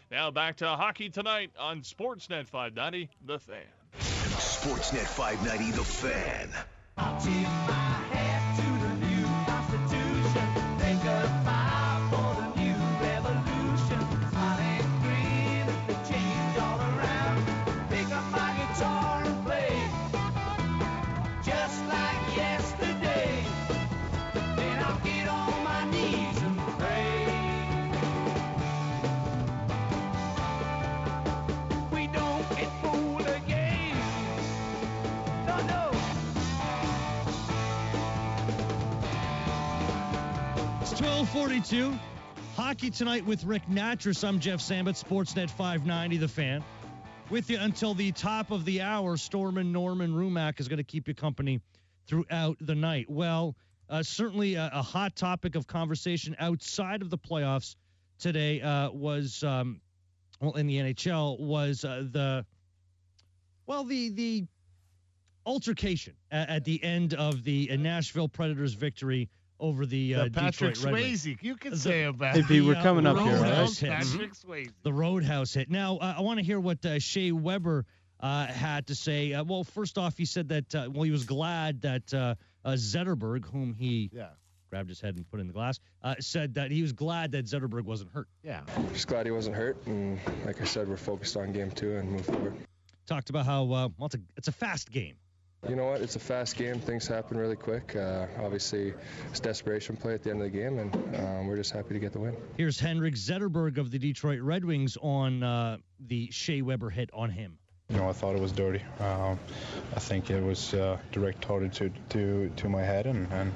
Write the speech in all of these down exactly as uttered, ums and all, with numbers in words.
Now back to Hockey Tonight on Sportsnet five ninety, The Fan. Sportsnet five ninety, The Fan. I'll tip my hat to the new Constitution. Think of five for the new revolution. Smile and grin, the change all around. Pick up my guitar and play, just like yesterday. Then I'll get on my knees and pray. We don't get fooled again. No, no. It's twelve forty-two. Hockey Tonight with Rick Natras. I'm Jeff Sambit, Sportsnet five ninety, The Fan. With you until the top of the hour. Stormin Norman Rumack is going to keep you company throughout the night. Well, uh, certainly a, a hot topic of conversation outside of the playoffs today uh, was, um, well, in the N H L, was uh, the, well, the the altercation at, at the end of the uh, Nashville Predators victory over the uh, The Patrick Detroit Red Wings. Swayze. You can The- say about Hey, Pete, we're uh, coming up here, right? Roadhouse hit. Patrick Swayze. The Roadhouse hit. Now, uh, I want to hear what uh, Shea Weber uh, had to say. Uh, well, first off, he said that, uh, well, he was glad that uh, uh, Zetterberg, whom he Yeah. grabbed his head and put in the glass, uh, said that he was glad that Zetterberg wasn't hurt. Yeah. Just glad he wasn't hurt, and like I said, we're focused on game two and move forward. Talked about how, uh, well, it's a, it's a fast game. You know what? It's a fast game. Things happen really quick. Uh, obviously, it's desperation play at the end of the game, and um, we're just happy to get the win. Here's Henrik Zetterberg of the Detroit Red Wings on uh, the Shea Weber hit on him. You know, I thought it was dirty. Um, I think it was uh, direct target to, to to my head, and, and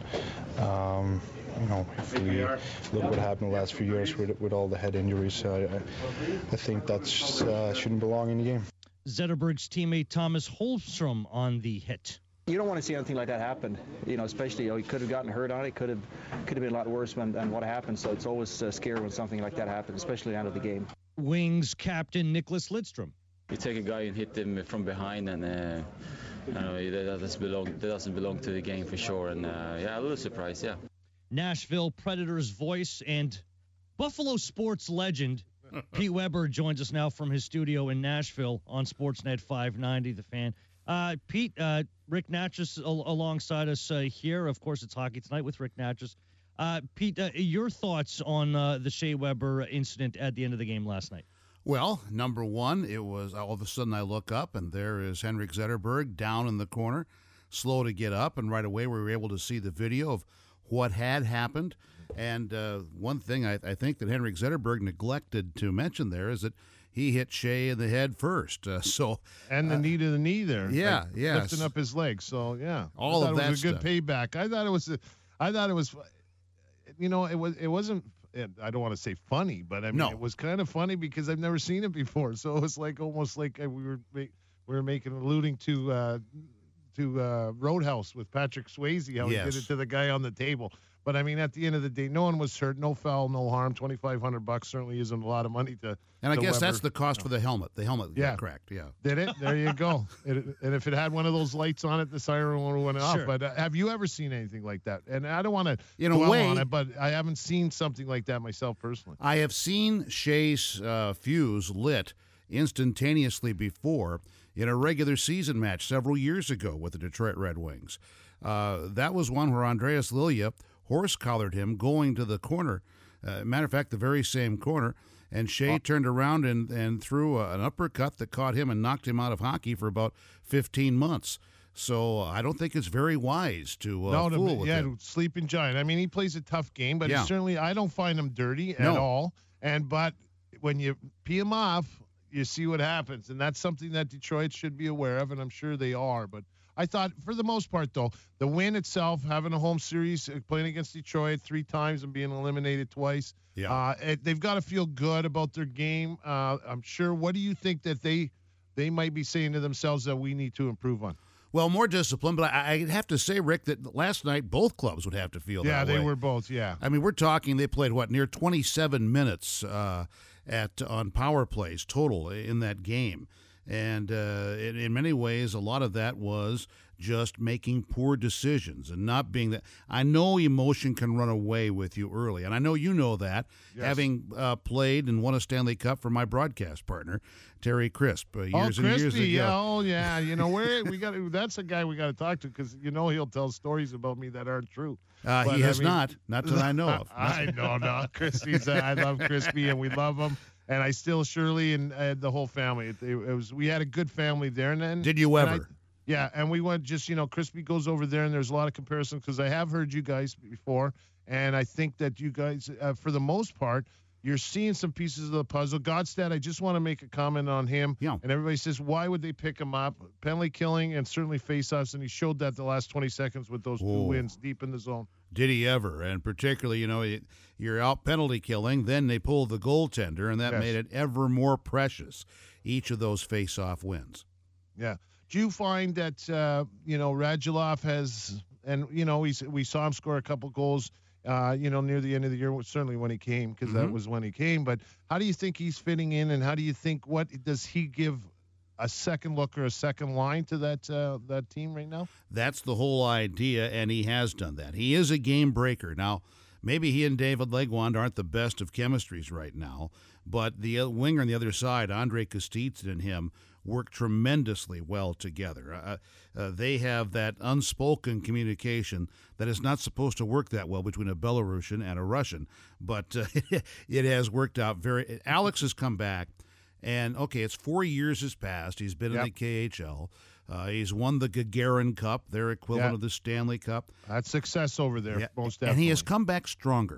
um, you know, if we look what happened the last few years with with all the head injuries, uh, I, I think that uh, shouldn't belong in the game. Zetterberg's teammate Thomas Holmstrom on the hit. You don't want to see anything like that happen, you know, especially, you know, he could have gotten hurt on it, could have could have been a lot worse than, than what happened, so it's always uh, scary when something like that happens, especially out of the game. Wings captain Nicholas Lidstrom. You take a guy and hit him from behind, and uh, I don't know, that doesn't belong. That doesn't belong to the game for sure. And uh, yeah, a little surprise, yeah. Nashville Predators voice and Buffalo sports legend Pete Weber joins us now from his studio in Nashville on Sportsnet five ninety, The Fan. Uh, Pete, uh, Rick Natras al- alongside us uh, here. Of course, it's Hockey Tonight with Rick Natras. Uh, Pete, uh, your thoughts on uh, the Shea Weber incident at the end of the game last night? Well, number one, it was all of a sudden I look up, and there is Henrik Zetterberg down in the corner, slow to get up, and right away we were able to see the video of what had happened. And uh, one thing I, I think that Henrik Zetterberg neglected to mention there is that he hit Shea in the head first. Uh, so And the uh, knee to the knee there. Yeah, like yeah. Lifting up his legs. So, yeah. All I of thought it that was a good stuff. payback. I thought it was, I thought it was, you know, it was, it wasn't, I don't want to say funny, but I mean, No. it was kind of funny because I've never seen it before. So it was like almost like we were, we were making, alluding to, uh, to uh, Roadhouse with Patrick Swayze, how Yes. he did it to the guy on the table. But I mean, at the end of the day, no one was hurt, no foul, no harm. twenty-five hundred bucks certainly isn't a lot of money to. and I to guess Weber. that's the cost for the helmet. The helmet Yeah. got cracked, yeah. Did it? There you go. It, and if it had one of those lights on it, the siren would have went off. Sure. But uh, have you ever seen anything like that? And I don't want to In a dwell way- on it, but I haven't seen something like that myself personally. I have seen Shea's uh, fuse lit instantaneously before in a regular season match several years ago with the Detroit Red Wings. Uh, that was one where Andreas Lilja horse-collared him going to the corner. Uh, matter of fact, the very same corner. And Shea turned around and, and threw a, an uppercut that caught him and knocked him out of hockey for about fifteen months. So I don't think it's very wise to uh, no, fool to, with yeah, him. sleeping giant. I mean, he plays a tough game, but Yeah. he certainly I don't find him dirty at No. all. And but when you pee him off, you see what happens, and that's something that Detroit should be aware of, and I'm sure they are. But I thought, for the most part, though, the win itself, having a home series, uh, playing against Detroit three times and being eliminated twice, Yeah. uh, it, they've got to feel good about their game. Uh, I'm sure. What do you think that they they might be saying to themselves that we need to improve on? Well, more discipline, but I, I'd have to say, Rick, that last night both clubs would have to feel Yeah, that way. they were both. Yeah. I mean, we're talking they played, what, near twenty-seven minutes uh, at on power plays total in that game. And uh, in, in many ways, a lot of that was just making poor decisions and not being that. I know emotion can run away with you early, and I know you know that, Yes. having uh, played and won a Stanley Cup for my broadcast partner, Terry Crisp, uh, years oh, and Crispy, years ago. yeah, oh yeah. You know where we got? That's a guy we got to talk to because you know he'll tell stories about me that aren't true. Uh, But, he I has mean- not, not that I know of. I know, no, Crispy's. Uh, I love Crispy, and we love him. And I still Shirley and uh, the whole family. It, it was we had a good family there. And then Did you and I- ever? yeah, and we went just you know Crispy goes over there, and there's a lot of comparisons because I have heard you guys before, and I think that you guys, uh, for the most part, you're seeing some pieces of the puzzle. Godstad, I just want to make a comment on him. Yeah. And everybody says, why would they pick him up? Penalty killing and certainly face-offs, and he showed that the last twenty seconds with those two Oh. wins deep in the zone. Did he ever? And particularly, you know, it- you're out penalty killing, then they pulled the goaltender, and that Yes. made it ever more precious, each of those face-off wins. Yeah. Do you find that uh, you know Radulov has, and you know he's we saw him score a couple goals, uh, you know near the end of the year, certainly when he came because that Mhm. was when he came. But how do you think he's fitting in, and how do you think what does he give a second look or a second line to that uh, that team right now? That's the whole idea, and he has done that. He is a game breaker. Now, maybe he and David Legwand aren't the best of chemistries right now, but the uh, winger on the other side, Andre Kostitsyn and him, work tremendously well together. Uh, uh, they have that unspoken communication that is not supposed to work that well between a Belarusian and a Russian, but uh, it has worked out very. Alex has come back, and okay, it's four years has passed. He's been Yep. in the K H L. Uh, he's won the Gagarin Cup, their equivalent Yeah. of the Stanley Cup. That's success over there, Yeah, most and definitely. he has come back stronger.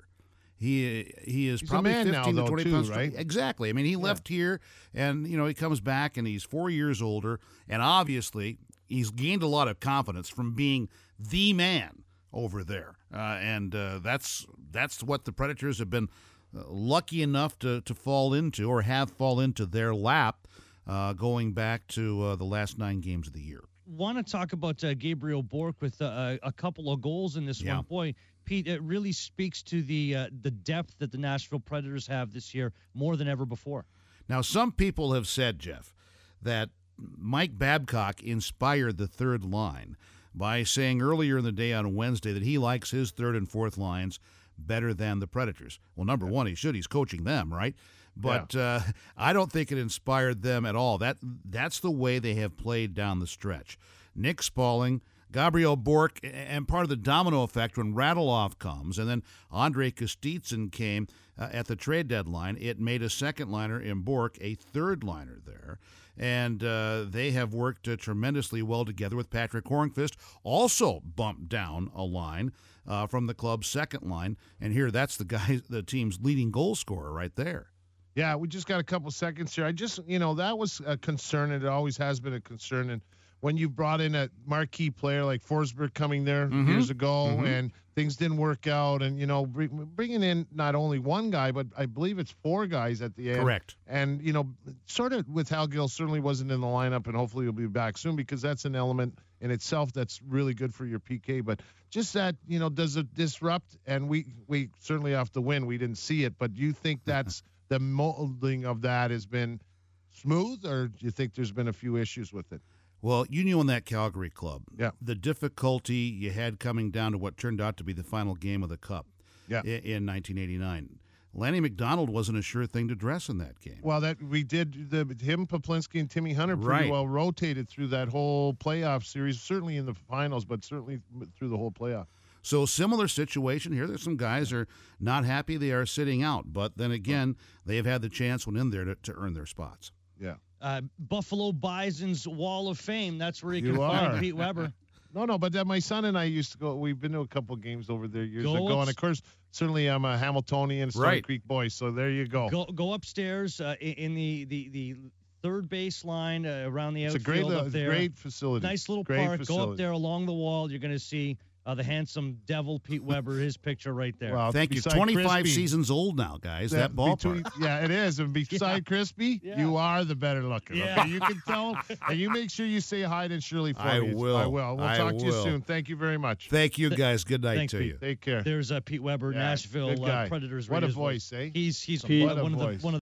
He he is He's a probably man now, fifteen though, to twenty too, pounds. right? Exactly. I mean, he left here, and you know he comes back, and he's four years older, and obviously he's gained a lot of confidence from being the man over there, uh, and uh, that's that's what the Predators have been uh, lucky enough to to fall into, or have fall into their lap, uh, going back to uh, the last nine games of the year. Want to talk about uh, Gabriel Bork with uh, a couple of goals in this Yeah. one. Boy, Pete, it really speaks to the uh, the depth that the Nashville Predators have this year more than ever before. Now, some people have said, Jeff, that Mike Babcock inspired the third line by saying earlier in the day on Wednesday that he likes his third and fourth lines better than the Predators. Well, number one, he should. He's coaching them, right? But uh, I don't think it inspired them at all. That That's the way they have played down the stretch. Nick Spaulding, Gabriel Bork, and part of the domino effect when Radulov comes, and then Andre Kostitsyn came uh, at the trade deadline, it made a second liner in Bork, a third liner there. And uh, they have worked uh, tremendously well together with Patrick Hornqvist, also bumped down a line uh, from the club's second line. And here, that's the guy, the team's leading goal scorer right there. Yeah, we just got a couple seconds here. I just, you know, that was a concern, and it always has been a concern. And when you brought in a marquee player like Forsberg coming there Mhm. years ago, Mhm. and things didn't work out, and you know, bring, bringing in not only one guy, but I believe it's four guys at the end. Correct. And you know, sort of with Hal Gill certainly wasn't in the lineup, and hopefully he'll be back soon because that's an element in itself that's really good for your P K. But just that, you know, does it disrupt? And we we certainly have to win. We didn't see it, but do you think that's the molding of that has been smooth, or do you think there's been a few issues with it? Well, you knew in that Calgary club, Yeah. the difficulty you had coming down to what turned out to be the final game of the Cup Yeah. i- in nineteen eighty-nine. Lanny McDonald wasn't a sure thing to dress in that game. Well, that we did the him, Poplinski, and Timmy Hunter pretty Right. well rotated through that whole playoff series, certainly in the finals, but certainly through the whole playoff. So similar situation here. There's some guys are not happy they are sitting out, but then again, they have had the chance when in there to, to earn their spots. Yeah. Uh, Buffalo Bison's Wall of Fame. That's where you can You find are. Pete Weber. No, no, but that my son and I used to go. We've been to a couple games over there years Go ago, and ups- of course, certainly I'm a Hamiltonian, Stony Right. Creek boy. So there you go. Go go upstairs uh, in in the, the, the third base line uh, around the It's a outfield great, up little- there. great facility. Nice little great park. Go facility. up there along the wall. You're going to see uh, the handsome devil Pete Weber, his picture right there. Well, Thank you. beside twenty-five Crispy, seasons old now, guys. That, that ballpark. between- yeah, it is. And beside Crispy, Yeah. you are the better looker. Yeah. Okay? You can tell. And you make sure you say hi to Shirley for I me. will. I will. We'll I talk to you will. soon. Thank you very much. Thank you, guys. Good night Thanks, to Pete. you. Take care. There's uh, Pete Weber, Yeah, Nashville good guy. uh, Predators. What a Raiders voice, eh? He's he's What one a of the voice. one of